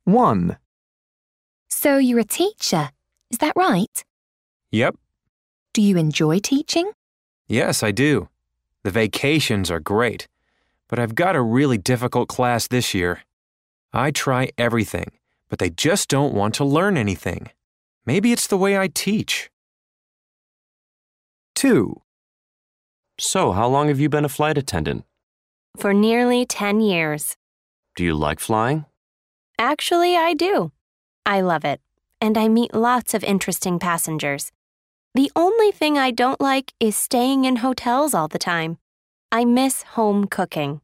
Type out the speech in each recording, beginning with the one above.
1. So you're a teacher, is that right? Yep. Do you enjoy teaching? Yes, I do. The vacations are great, but I've got a really difficult class this year. I try everything, but they just don't want to learn anything. Maybe it's the way I teach. 2. So, how long have you been a flight attendant? For nearly 10 years. Do you like flying? Actually, I do. I love it, and I meet lots of interesting passengers. The only thing I don't like is staying in hotels all the time. I miss home cooking.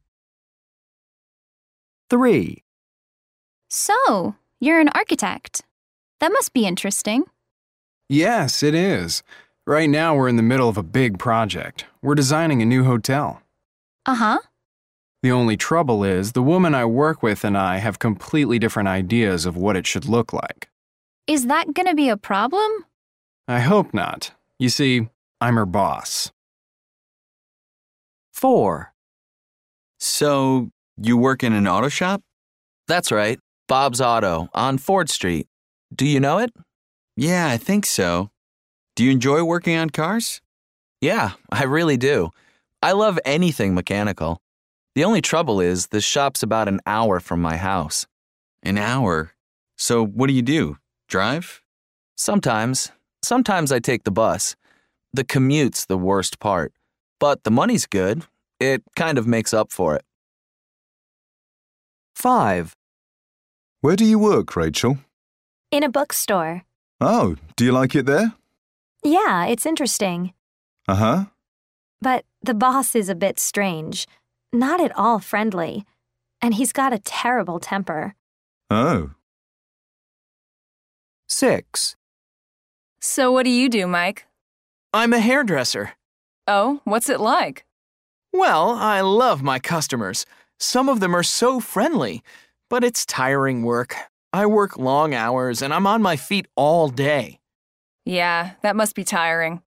3. So, you're an architect. That must be interesting. Yes, it is. Right now, we're in the middle of a big project. We're designing a new hotel. Uh-huh. The only trouble is the woman I work with and I have completely different ideas of what it should look like. Is that gonna be a problem? I hope not. You see, I'm her boss. 4. So, you work in an auto shop? That's right, Bob's Auto on Ford Street. Do you know it? Yeah, I think so. Do you enjoy working on cars? Yeah, I really do. I love anything mechanical. The only trouble is the shop's about an hour from my house. An hour? So, what do? Drive? Sometimes. Sometimes I take the bus. The commute's the worst part. But the money's good. It kind of makes up for it. 5. Where do you work, Rachel? In a bookstore. Oh, do you like it there? Yeah, it's interesting. Uh-huh. But the boss is a bit strange. Not at all friendly. And he's got a terrible temper. Oh. 6. So what do you do, Mike? I'm a hairdresser. Oh, what's it like? Well, I love my customers. Some of them are so friendly, but it's tiring work. I work long hours and I'm on my feet all day. Yeah, that must be tiring.